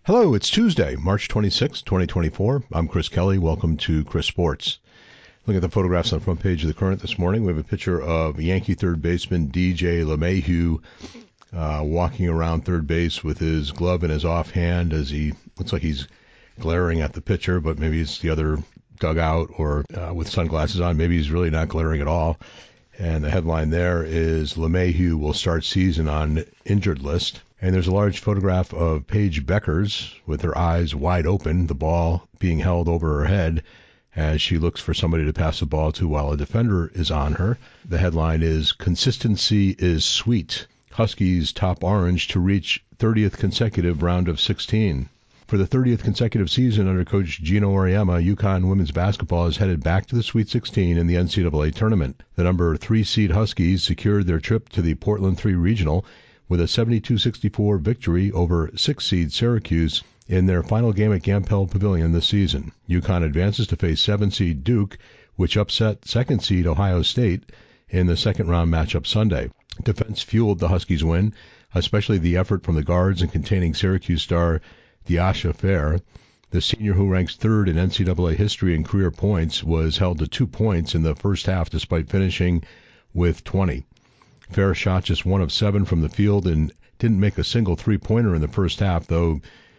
Hello, it's Tuesday, March 26, 2024. I'm Chris Kelly. Welcome to Chris Sports. Look at the photographs on the front page of the Current this morning. We have a picture of Yankee third baseman DJ LeMahieu walking around third base with his glove in his offhand as he looks like he's glaring at the pitcher, but maybe it's the other dugout or with sunglasses on. Maybe he's really not glaring at all. And the headline there is LeMahieu will start season on injured list. And there's a large photograph of Paige Beckers with her eyes wide open, the ball being held over her head as she looks for somebody to pass the ball to while a defender is on her. The headline is Consistency is Sweet. Huskies top orange to reach 30th consecutive round of 16. For the 30th consecutive season under Coach Gino Auriemma, UConn women's basketball is headed back to the Sweet 16 in the NCAA tournament. The number 3 seed Huskies secured their trip to the Portland 3 Regional with a 72-64 victory over 6 seed Syracuse in their final game at Gampel Pavilion this season. UConn advances to face 7 seed Duke, which upset 2nd seed Ohio State in the second round matchup Sunday. Defense fueled the Huskies' win, especially the effort from the guards in containing Syracuse star Diasha Fair. The senior, who ranks 3rd in NCAA history in career points, was held to 2 points in the first half despite finishing with 20. Fair shot just 1 of 7 from the field and didn't make a single three-pointer in the first half, though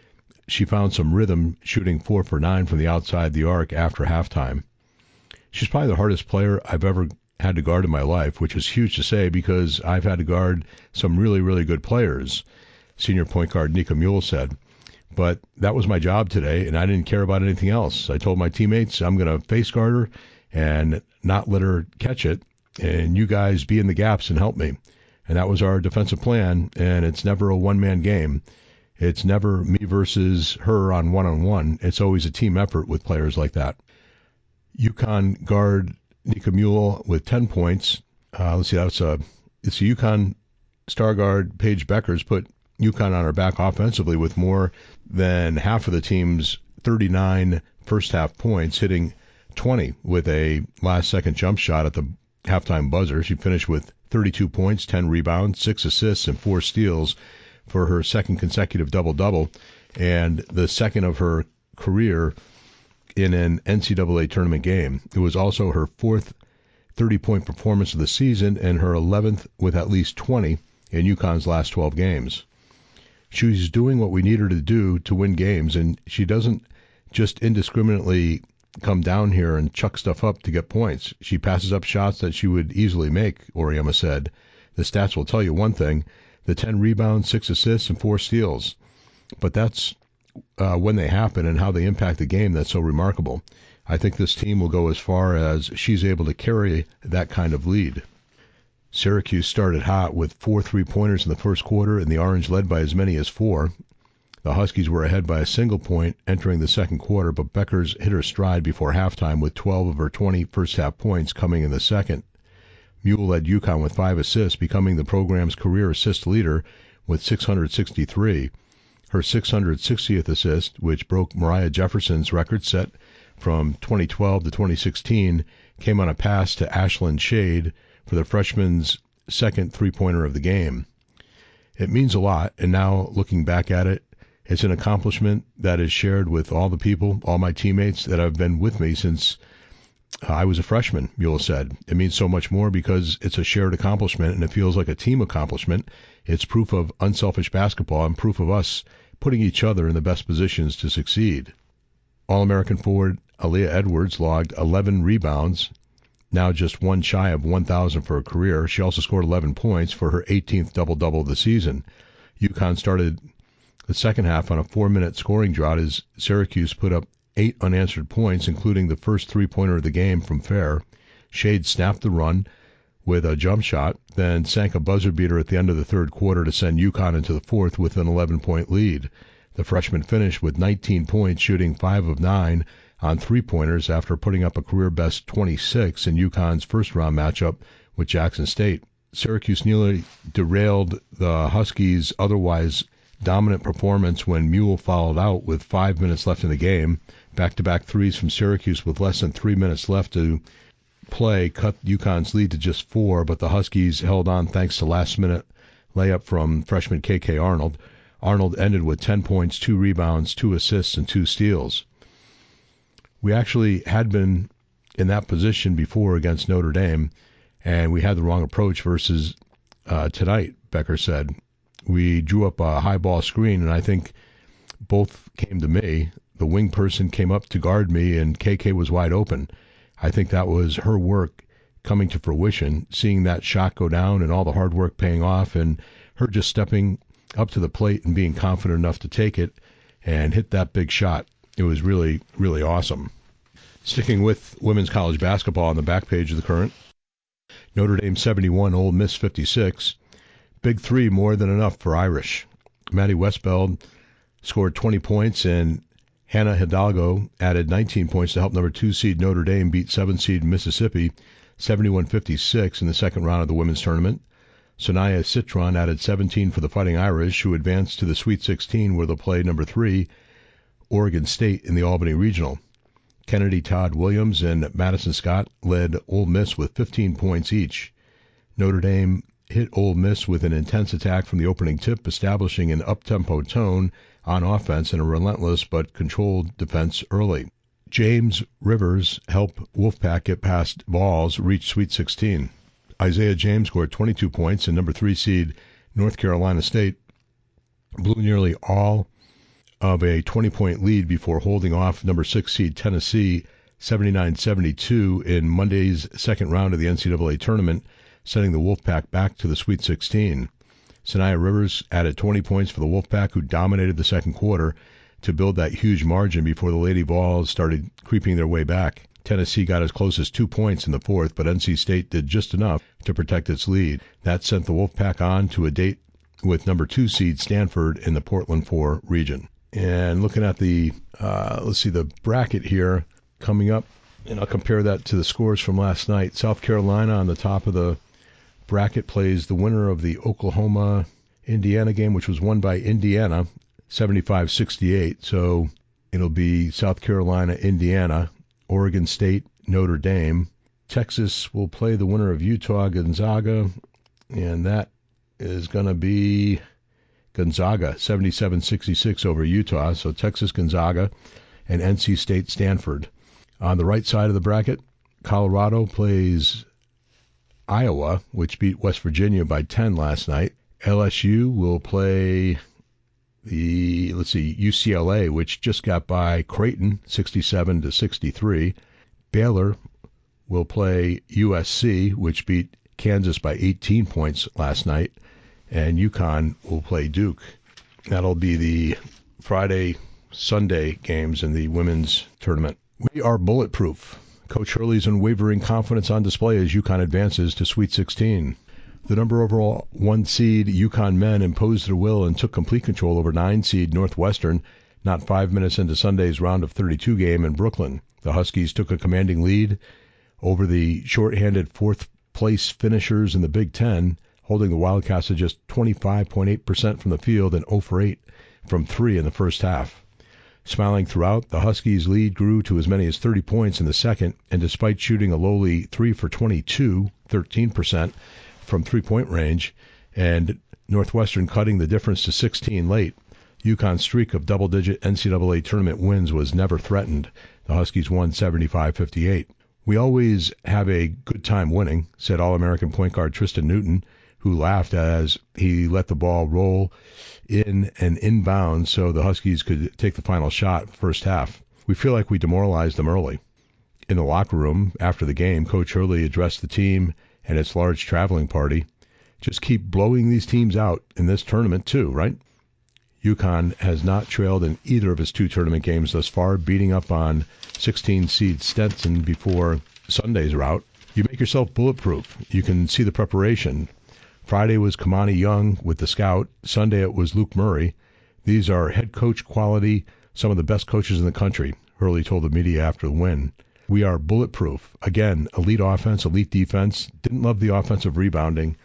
she found some rhythm shooting 4 for 9 from the outside the arc after halftime. She's probably the hardest player I've ever had to guard in my life, which is huge to say because I've had to guard some really, really good players, senior point guard Nika Mule said. But that was my job today, and I didn't care about anything else. I told my teammates I'm going to face guard her and not let her catch it, and you guys be in the gaps and help me. And that was our defensive plan, and it's never a one-man game. It's never me versus her on one-on-one. It's always a team effort with players like that. UConn guard Nika Mule with 10 points. Let's see, it's a UConn star guard Paige Beckers put UConn on her back offensively with more than half of the team's 39 first-half points, hitting 20 with a last-second jump shot at the halftime buzzer. She finished with 32 points, 10 rebounds, 6 assists, and 4 steals for her second consecutive double-double, and the second of her career in an NCAA tournament game. It was also her 4th 30-point performance of the season and her 11th with at least 20 in UConn's last 12 games. She's doing what we need her to do to win games, and she doesn't just indiscriminately come down here and chuck stuff up to get points. She passes up shots that she would easily make, Auriemma said. The stats will tell you one thing, the 10 rebounds, 6 assists, and 4 steals. But that's when they happen and how they impact the game that's so remarkable. I think this team will go as far as she's able to carry that kind of lead. Syracuse started hot with 4 3-pointers in the first quarter, and the Orange led by as many as 4. The Huskies were ahead by a single point entering the second quarter, but Beckers hit her stride before halftime with 12 of her 20 first-half points coming in the second. Mule led UConn with 5 assists, becoming the program's career assist leader with 663. Her 660th assist, which broke Mariah Jefferson's record set from 2012 to 2016, came on a pass to Ashlyn Shade for the freshman's second three-pointer of the game. It means a lot, and now looking back at it, it's an accomplishment that is shared with all the people, all my teammates that have been with me since I was a freshman, Mule said. It means so much more because it's a shared accomplishment and it feels like a team accomplishment. It's proof of unselfish basketball and proof of us putting each other in the best positions to succeed. All-American forward Aaliyah Edwards logged 11 rebounds, now just one shy of 1,000 for her career. She also scored 11 points for her 18th double-double of the season. UConn started the second half on a 4-minute scoring drought as Syracuse put up 8 unanswered points, including the first three-pointer of the game from Fair. Shade snapped the run with a jump shot, then sank a buzzer beater at the end of the third quarter to send UConn into the fourth with an 11-point lead. The freshman finished with 19 points, shooting 5 of 9 on three-pointers after putting up a career-best 26 in UConn's first-round matchup with Jackson State. Syracuse nearly derailed the Huskies' otherwise dominant performance when Mule fouled out with 5 minutes left in the game. Back-to-back threes from Syracuse with less than 3 minutes left to play cut UConn's lead to just 4, but the Huskies held on thanks to last-minute layup from freshman K.K. Arnold. Arnold ended with 10 points, 2 rebounds, 2 assists, and 2 steals. We actually had been in that position before against Notre Dame, and we had the wrong approach versus tonight, Becker said. We drew up a high ball screen, and I think both came to me. The wing person came up to guard me, and KK was wide open. I think that was her work coming to fruition, seeing that shot go down and all the hard work paying off, and her just stepping up to the plate and being confident enough to take it and hit that big shot. It was really, really awesome. Sticking with women's college basketball on the back page of the Current, Notre Dame 71, Ole Miss 56. Big three, more than enough for Irish. Maddie Westbeld scored 20 points, and Hannah Hidalgo added 19 points to help number 2 seed Notre Dame beat 7 seed Mississippi 71-56 in the second round of the women's tournament. Sanaya Citron added 17 for the Fighting Irish, who advanced to the Sweet 16 where they'll play number 3 Oregon State in the Albany Regional. Kennedy Todd Williams and Madison Scott led Ole Miss with 15 points each. Notre Dame hit Ole Miss with an intense attack from the opening tip, establishing an up-tempo tone on offense and a relentless but controlled defense early. James Rivers helped Wolfpack get past Vols, reach Sweet 16. Isaiah James scored 22 points, and number 3 seed North Carolina State blew nearly all of a 20-point lead before holding off number 6 seed Tennessee 79-72 in Monday's second round of the NCAA tournament, sending the Wolfpack back to the Sweet 16. Sanaya Rivers added 20 points for the Wolfpack, who dominated the second quarter to build that huge margin before the Lady Vols started creeping their way back. Tennessee got as close as 2 points in the fourth, but NC State did just enough to protect its lead. That sent the Wolfpack on to a date with number 2 seed Stanford in the Portland 4 region. And looking at the bracket here coming up, and I'll compare that to the scores from last night. South Carolina on the top of the bracket plays the winner of the Oklahoma-Indiana game, which was won by Indiana, 75-68. So it'll be South Carolina, Indiana, Oregon State, Notre Dame. Texas will play the winner of Utah, Gonzaga, and that is going to be Gonzaga, 77-66 over Utah. So Texas, Gonzaga, and NC State, Stanford. On the right side of the bracket, Colorado plays Iowa, which beat West Virginia by 10 last night. LSU will play UCLA, which just got by Creighton, 67-63. Baylor will play USC, which beat Kansas by 18 points last night. And UConn will play Duke. That'll be the Friday, Sunday games in the women's tournament. We are bulletproof. Coach Hurley's unwavering confidence on display as UConn advances to Sweet 16. The number overall 1 seed UConn men imposed their will and took complete control over 9 seed Northwestern not 5 minutes into Sunday's round of 32 game in Brooklyn. The Huskies took a commanding lead over the shorthanded fourth-place finishers in the Big Ten, holding the Wildcats to just 25.8% from the field and 0 for 8 from 3 in the first half. Smiling throughout, the Huskies' lead grew to as many as 30 points in the second, and despite shooting a lowly 3 for 22, 13% from three-point range, and Northwestern cutting the difference to 16 late, UConn's streak of double-digit NCAA tournament wins was never threatened. The Huskies won 75-58. We always have a good time winning, said All-American point guard Tristan Newton, who laughed as he let the ball roll in and inbound so the Huskies could take the final shot first half. We feel like we demoralized them early. In the locker room, after the game, Coach Hurley addressed the team and its large traveling party. Just keep blowing these teams out in this tournament too, right? UConn has not trailed in either of its 2 tournament games thus far, beating up on 16 seed Stetson before Sunday's rout. You make yourself bulletproof. You can see the preparation. Friday was Kamani Young with the scout. Sunday it was Luke Murray. These are head coach quality, some of the best coaches in the country, Hurley told the media after the win. We are bulletproof. Again, elite offense, elite defense. Didn't love the offensive rebounding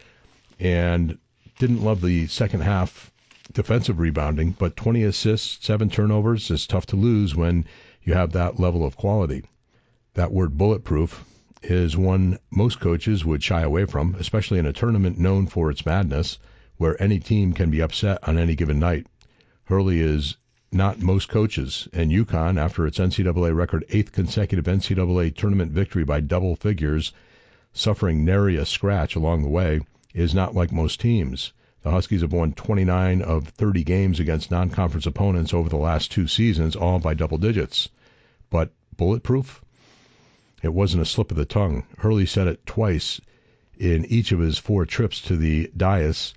and didn't love the second half defensive rebounding, but 20 assists, 7 turnovers is tough to lose when you have that level of quality. That word bulletproof is one most coaches would shy away from, especially in a tournament known for its madness, where any team can be upset on any given night. Hurley is not most coaches, and UConn, after its NCAA record 8th consecutive NCAA tournament victory by double figures, suffering nary a scratch along the way, is not like most teams. The Huskies have won 29 of 30 games against non-conference opponents over the last 2 seasons, all by double digits. But bulletproof? It wasn't a slip of the tongue. Hurley said it twice in each of his 4 trips to the dais,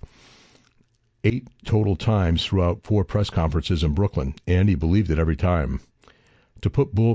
8 total times throughout 4 press conferences in Brooklyn, and he believed it every time. To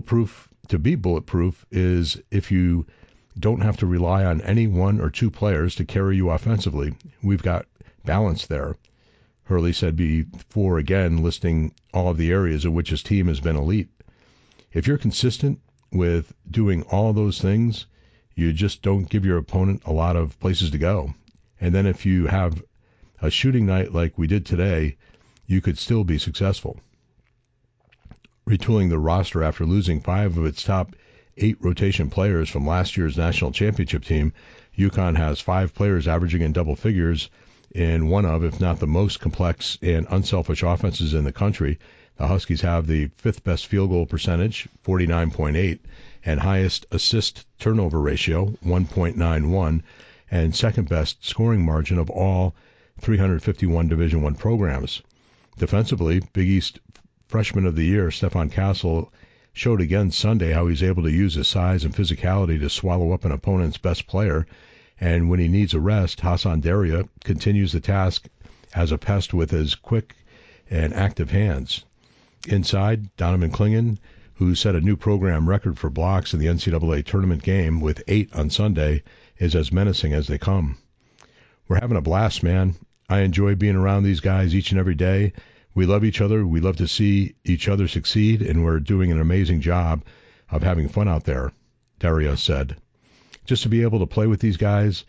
be bulletproof is if you don't have to rely on any 1 or 2 players to carry you offensively. We've got balance there. Hurley said before, again, listing all of the areas in which his team has been elite. If you're consistent with doing all those things, you just don't give your opponent a lot of places to go. And then if you have a shooting night like we did today, you could still be successful. Retooling the roster after losing 5 of its top 8 rotation players from last year's national championship team, UConn has 5 players averaging in double figures in one of, if not the most complex and unselfish offenses in the country. The Huskies have the 5th best field goal percentage, 49.8, and highest assist turnover ratio, 1.91, and 2nd best scoring margin of all 351 Division I programs. Defensively, Big East Freshman of the Year Stephon Castle showed again Sunday how he's able to use his size and physicality to swallow up an opponent's best player, and when he needs a rest, Hassan Daria continues the task as a pest with his quick and active hands. Inside, Donovan Clingan, who set a new program record for blocks in the NCAA tournament game with 8 on Sunday, is as menacing as they come. We're having a blast, man. I enjoy being around these guys each and every day. We love each other. We love to see each other succeed, and we're doing an amazing job of having fun out there, Daria said. Just to be able to play with these guys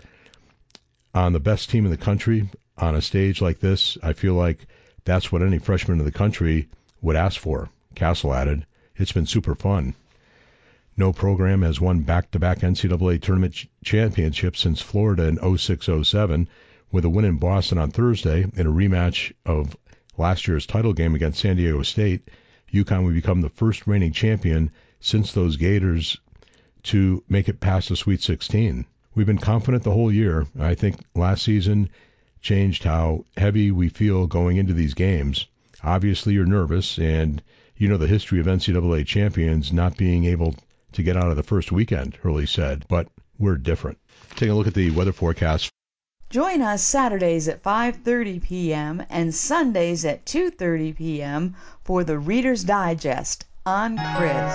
on the best team in the country on a stage like this, I feel like that's what any freshman in the country would ask for, Castle added. It's been super fun. No program has won back-to-back NCAA tournament championships since Florida in 06-07, with a win in Boston on Thursday in a rematch of last year's title game against San Diego State. UConn would become the first reigning champion since those Gators to make it past the Sweet 16. We've been confident the whole year. I think last season changed how heavy we feel going into these games. Obviously, you're nervous, and you know the history of NCAA champions not being able to get out of the first weekend, Hurley said, but we're different. Take a look at the weather forecast. Join us Saturdays at 5:30 p.m. and Sundays at 2:30 p.m. for the Reader's Digest on Chris.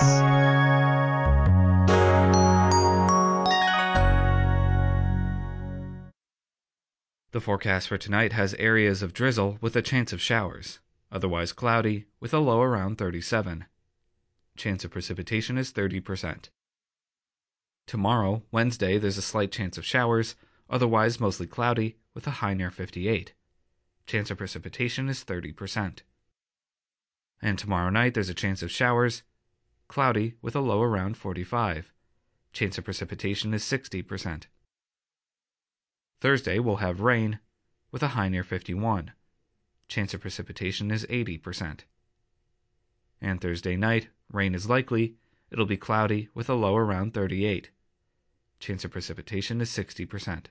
The forecast for tonight has areas of drizzle with a chance of showers, otherwise cloudy with a low around 37. Chance of precipitation is 30%. Tomorrow, Wednesday, there's a slight chance of showers, otherwise mostly cloudy with a high near 58. Chance of precipitation is 30%. And tomorrow night there's a chance of showers, cloudy with a low around 45. Chance of precipitation is 60%. Thursday we'll have rain with a high near 51. Chance of precipitation is 80%. And Thursday night, rain is likely. It'll be cloudy with a low around 38. Chance of precipitation is 60%.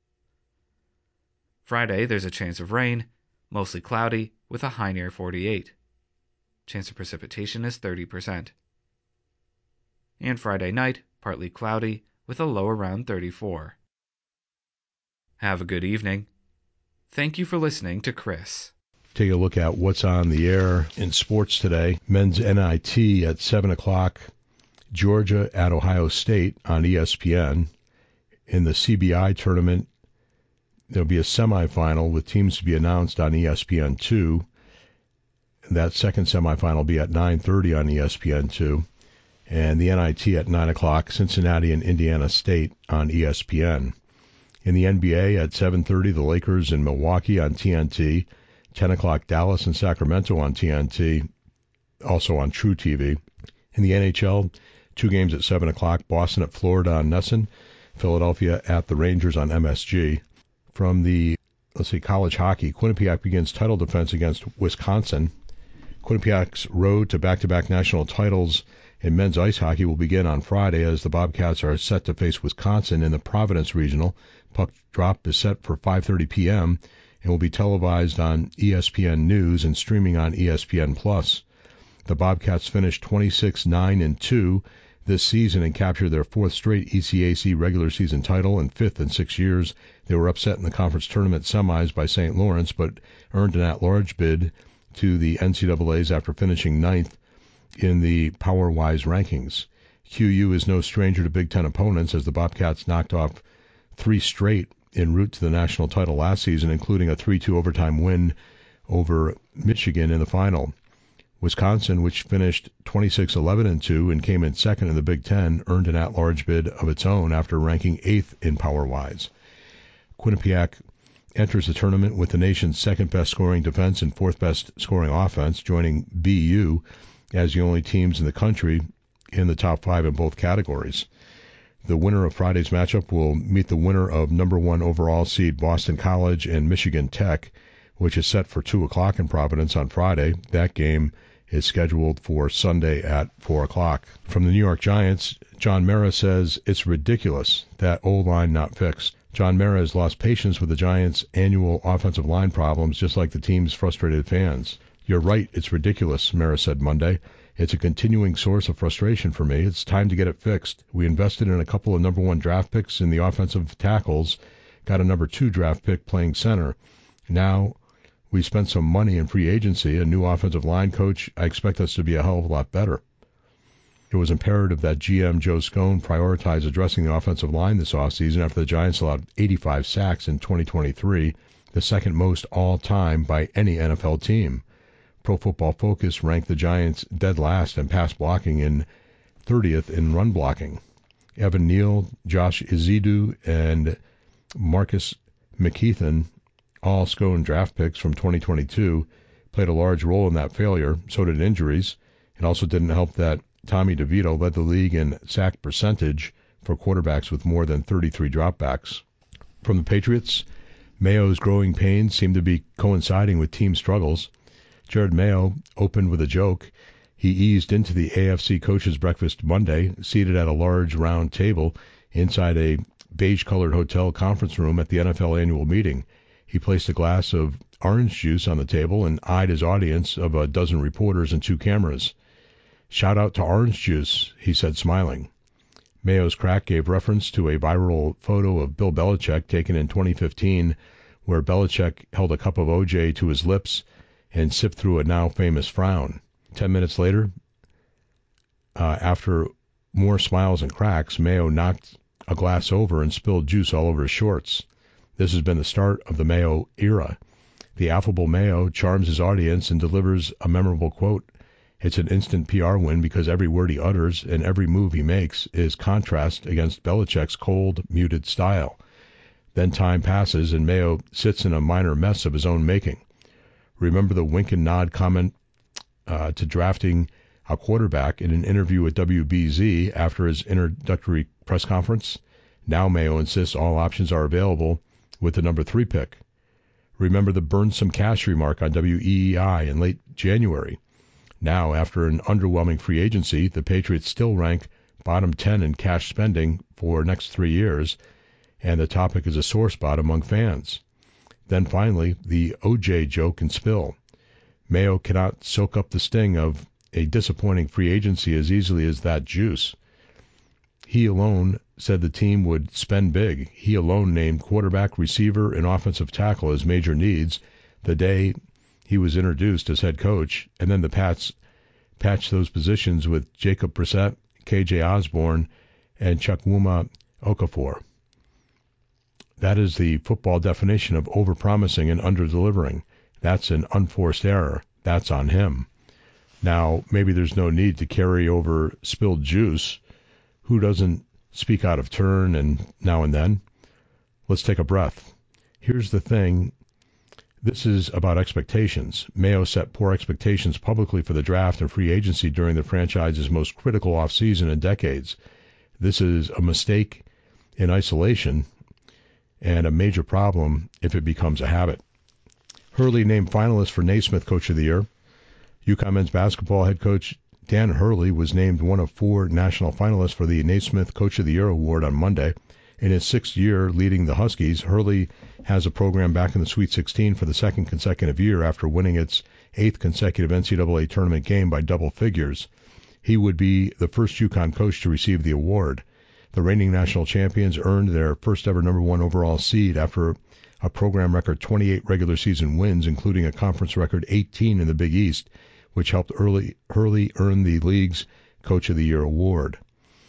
Friday, there's a chance of rain, mostly cloudy with a high near 48. Chance of precipitation is 30%. And Friday night, partly cloudy with a low around 34. Have a good evening. Thank you for listening to Chris. Take a look at what's on the air in sports today. Men's NIT at 7 o'clock. Georgia at Ohio State on ESPN. In the CBI tournament, there'll be a semifinal with teams to be announced on ESPN2. That second semifinal will be at 9:30 on ESPN2. And the NIT at 9 o'clock, Cincinnati and Indiana State on ESPN. In the NBA at 7:30, the Lakers in Milwaukee on TNT. 10 o'clock, Dallas and Sacramento on TNT, also on True TV. In the NHL, 2 games at 7 o'clock, Boston at Florida on NESN, Philadelphia at the Rangers on MSG. From the, college hockey, Quinnipiac begins title defense against Wisconsin. Quinnipiac's road to back-to-back national titles in men's ice hockey will begin on Friday as the Bobcats are set to face Wisconsin in the Providence Regional. Puck drop is set for 5:30 p.m. and will be televised on ESPN News and streaming on ESPN+. The Bobcats finished 26-9-2 this season and captured their fourth straight ECAC regular season title and fifth in 6 years. They were upset in the conference tournament semis by St. Lawrence, but earned an at-large bid to the NCAAs after finishing ninth in the PowerWise rankings. QU is no stranger to Big Ten opponents as the Bobcats knocked off three straight en route to the national title last season, including a 3-2 overtime win over Michigan in the final. Wisconsin, which finished 26-11-2 and came in second in the Big Ten, earned an at-large bid of its own after ranking eighth in PowerWise. Quinnipiac enters the tournament with the nation's second-best scoring defense and fourth-best scoring offense, joining BU as the only teams in the country in the top five in both categories. The winner of Friday's matchup will meet the winner of number one overall seed Boston College and Michigan Tech, which is set for 2 o'clock in Providence on Friday. That game is scheduled for Sunday at 4 o'clock. From the New York Giants, John Mara says it's ridiculous that O-line not fixed. John Mara has lost patience with the Giants' annual offensive line problems, just like the team's frustrated fans. You're right, it's ridiculous, Mara said Monday. It's a continuing source of frustration for me. It's time to get it fixed. We invested in a couple of number one draft picks in the offensive tackles, got a number 2 draft pick playing center. Now we spent some money in free agency, a new offensive line coach. I expect us to be a hell of a lot better. It was imperative that GM Joe Scone prioritize addressing the offensive line this offseason after the Giants allowed 85 sacks in 2023, the second most all-time by any NFL team. Pro Football Focus ranked the Giants dead last in pass blocking and 30th in run blocking. Evan Neal, Josh Izidu, and Marcus McKeithen, all Scone draft picks from 2022, played a large role in that failure. So did injuries. It also didn't help that Tommy DeVito led the league in sack percentage for quarterbacks with more than 33 dropbacks. From the Patriots, Mayo's growing pains seem to be coinciding with team struggles. Jared Mayo opened with a joke. He eased into the AFC coaches breakfast Monday, seated at a large round table inside a beige-colored hotel conference room at the NFL annual meeting. He placed a glass of orange juice on the table and eyed his audience of a dozen reporters and 2 cameras. Shout out to orange juice, he said, smiling. Mayo's crack gave reference to a viral photo of Bill Belichick taken in 2015, where Belichick held a cup of OJ to his lips and sipped through a now famous frown. 10 minutes later, after more smiles and cracks, Mayo knocked a glass over and spilled juice all over his shorts. This has been the start of the Mayo era. The affable Mayo charms his audience and delivers a memorable quote. It's an instant PR win because every word he utters and every move he makes is contrast against Belichick's cold, muted style. Then time passes and Mayo sits in a minor mess of his own making. Remember the wink and nod comment to drafting a quarterback in an interview with WBZ after his introductory press conference? Now Mayo insists all options are available with the number 3 pick. Remember the burn some cash remark on WEEI in late January? Now, after an underwhelming free agency, the Patriots still rank bottom 10 in cash spending for next 3 years, and the topic is a sore spot among fans. Then finally, the OJ joke and spill. Mayo cannot soak up the sting of a disappointing free agency as easily as that juice. He alone said the team would spend big. He alone named quarterback, receiver, and offensive tackle as major needs the day he was introduced as head coach, and then the Pats patched those positions with Jacob Brissett, KJ Osborne, and Chukwuma Okafor. That is the football definition of overpromising and underdelivering. That's an unforced error. That's on him. Now, maybe there's no need to carry over spilled juice. Who doesn't speak out of turn and now and then? Let's take a breath. Here's the thing. This is about expectations. Mayo set poor expectations publicly for the draft and free agency during the franchise's most critical offseason in decades. This is a mistake in isolation and a major problem if it becomes a habit. Hurley named finalist for Naismith Coach of the Year. UConn men's basketball head coach Dan Hurley was named one of 4 national finalists for the Naismith Coach of the Year award on Monday. In his 6th year leading the Huskies, Hurley has a program back in the Sweet 16 for the 2nd consecutive year after winning its 8th consecutive NCAA tournament game by double figures. He would be the first UConn coach to receive the award. The reigning national champions earned their first ever number 1 overall seed after a program record 28 regular season wins, including a conference record 18 in the Big East, which helped Hurley earn the league's Coach of the Year award.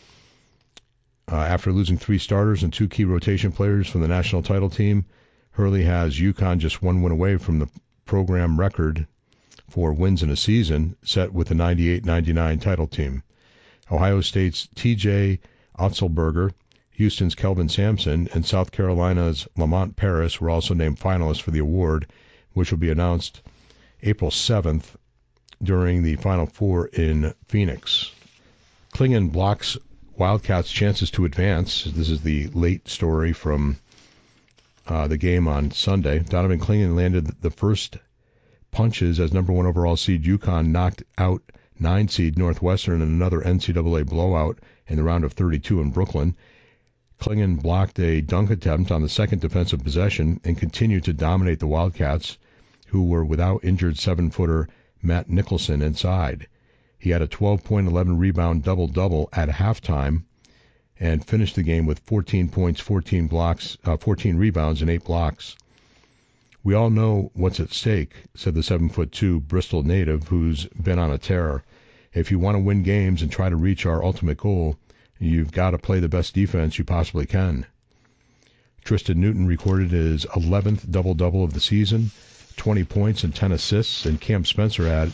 After losing 3 starters and 2 key rotation players from the national title team, Hurley has UConn just 1 win away from the program record for wins in a season, set with the 98-99 title team. Ohio State's T.J. Otzelberger, Houston's Kelvin Sampson, and South Carolina's Lamont Paris were also named finalists for the award, which will be announced April 7th during the Final Four in Phoenix. Klingon blocks Wildcats' chances to advance. This is the late story from the game on Sunday. Donovan Klingon landed the first punches as number 1 overall seed UConn knocked out 9 seed Northwestern in another NCAA blowout in the round of 32 in Brooklyn. Klingon blocked a dunk attempt on the second defensive possession and continued to dominate the Wildcats, who were without injured 7-footer Matt Nicholson inside. He had a 12-point, 11-rebound double-double at halftime and finished the game with 14 points, 14 rebounds, and 8 blocks. We all know what's at stake, said the 7'2" Bristol native who's been on a tear. If you want to win games and try to reach our ultimate goal, you've got to play the best defense you possibly can. Tristan Newton recorded his 11th double-double of the season, 20 points and 10 assists, and Cam Spencer had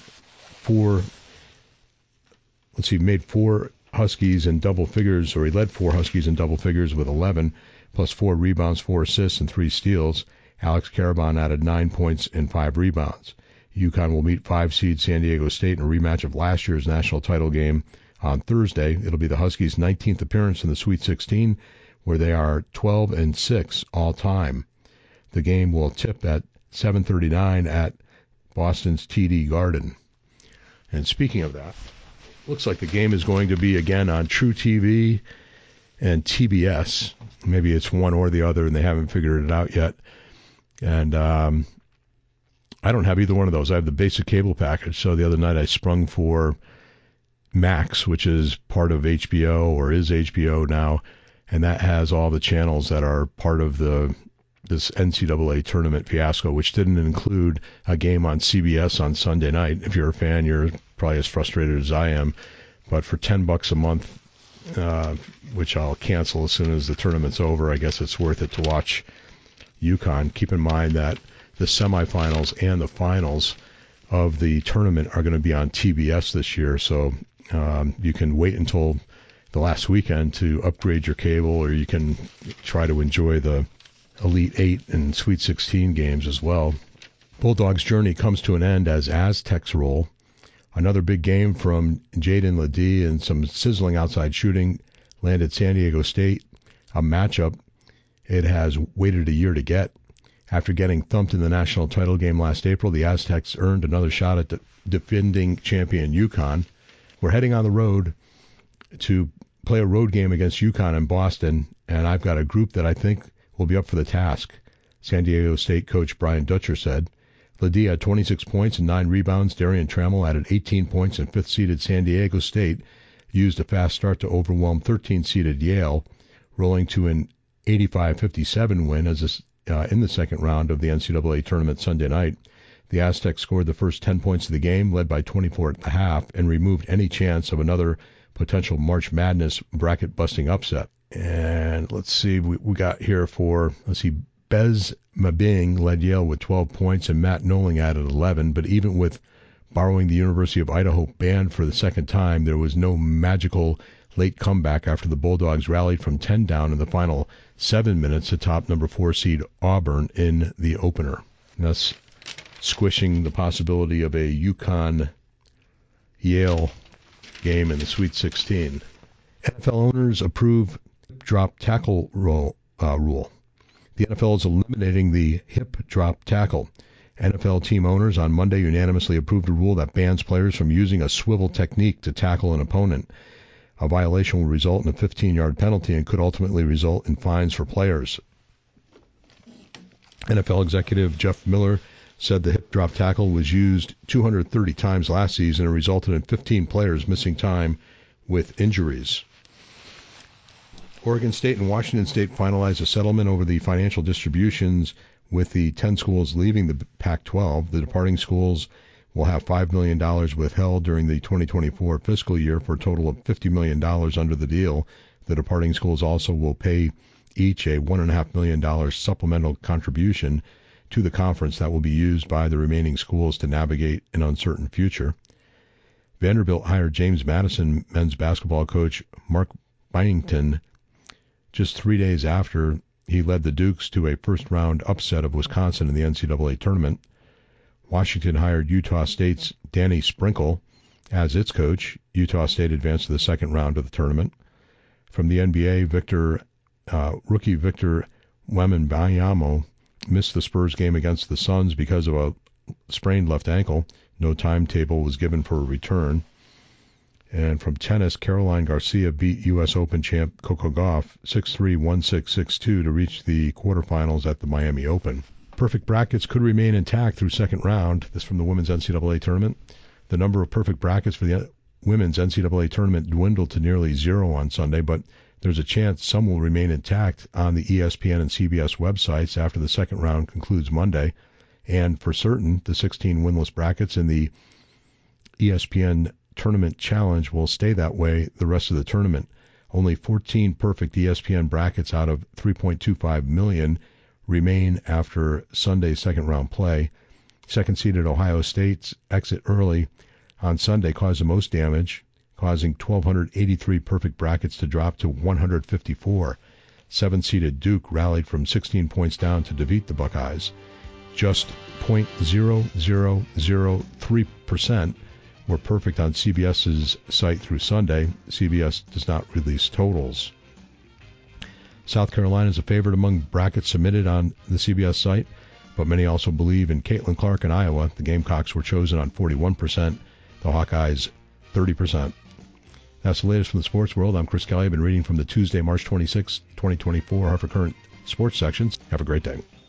made 4 Huskies in double figures, or he led 4 Huskies in double figures with 11, plus 4 rebounds, 4 assists, and 3 steals. Alex Karabon added 9 points and 5 rebounds. UConn will meet 5-seed San Diego State in a rematch of last year's national title game on Thursday. It'll be the Huskies' 19th appearance in the Sweet 16, where they are 12-6 all time. The game will tip at 7:39 at Boston's TD Garden. And speaking of that, looks like the game is going to be again on True TV and TBS. Maybe it's one or the other, and they haven't figured it out yet. And I don't have either one of those. I have the basic cable package. So the other night I sprung for Max, which is part of HBO or is HBO now, and that has all the channels that are part of this NCAA tournament fiasco, which didn't include a game on CBS on Sunday night. If you're a fan, you're probably as frustrated as I am. But for $10 a month, which I'll cancel as soon as the tournament's over, I guess it's worth it to watch UConn. Keep in mind that the semifinals and the finals of the tournament are going to be on TBS this year, so you can wait until the last weekend to upgrade your cable, or you can try to enjoy the Elite 8 and Sweet 16 games as well. Bulldogs' journey comes to an end as Aztecs roll. Another big game from Jaden Ledee and some sizzling outside shooting landed San Diego State a matchup it has waited a year to get. After getting thumped in the national title game last April, the Aztecs earned another shot at the defending champion UConn. We're heading on the road to play a road game against UConn in Boston, and I've got a group that I think will be up for the task, San Diego State coach Brian Dutcher said. Ledee had 26 points and 9 rebounds. Darian Trammell added 18 points, and 5th-seeded San Diego State used a fast start to overwhelm 13th-seeded Yale, rolling to an 85-57 win in the second round of the NCAA tournament Sunday night. The Aztecs scored the first 10 points of the game, led by 24 at the half, and removed any chance of another potential March Madness bracket-busting upset. And let's see, we got here Bez Mabing led Yale with 12 points, and Matt Noling added 11, but even with borrowing the University of Idaho band for the second time, there was no magical late comeback after the Bulldogs rallied from 10 down in the final 7 minutes to top number 4 seed Auburn in the opener, thus squishing the possibility of a UConn-Yale game in the Sweet 16. NFL owners approve drop tackle rule. The NFL is eliminating the hip drop tackle. NFL team owners on Monday unanimously approved a rule that bans players from using a swivel technique to tackle an opponent. A violation will result in a 15-yard penalty and could ultimately result in fines for players. NFL executive Jeff Miller said the hip drop tackle was used 230 times last season and resulted in 15 players missing time with injuries. Oregon State and Washington State finalized a settlement over the financial distributions with the 10 schools leaving the Pac-12. The departing schools will have $5 million withheld during the 2024 fiscal year for a total of $50 million under the deal. The departing schools also will pay each a $1.5 million supplemental contribution to the conference that will be used by the remaining schools to navigate an uncertain future. Vanderbilt hired James Madison men's basketball coach Mark Byington just 3 days after he led the Dukes to a first-round upset of Wisconsin in the NCAA tournament. Washington hired Utah State's Danny Sprinkle as its coach. Utah State advanced to the second round of the tournament. From the NBA, rookie Victor Wembanyama missed the Spurs game against the Suns because of a sprained left ankle. No timetable was given for a return. And from tennis, Caroline Garcia beat U.S. Open champ Coco Gauff 6-3, 1-6, 6-2 to reach the quarterfinals at the Miami Open. Perfect brackets could remain intact through second round. This from the women's NCAA tournament. The number of perfect brackets for the women's NCAA tournament dwindled to nearly zero on Sunday, but there's a chance some will remain intact on the ESPN and CBS websites after the second round concludes Monday. And for certain, the 16 winless brackets in the ESPN Tournament Challenge will stay that way the rest of the tournament. Only 14 perfect ESPN brackets out of 3.25 million remain after Sunday's second round play. Second-seeded Ohio State's exit early on Sunday caused the most damage, causing 1,283 perfect brackets to drop to 154. Seven-seeded Duke rallied from 16 points down to defeat the Buckeyes. Just 0.0003% were perfect on CBS's site through Sunday. CBS does not release totals. South Carolina is a favorite among brackets submitted on the CBS site, but many also believe in Caitlin Clark in Iowa. The Gamecocks were chosen on 41%, the Hawkeyes 30%. That's the latest from the sports world. I'm Chris Kelly. I've been reading from the Tuesday, March 26, 2024 Hartford Courant Sports sections. Have a great day.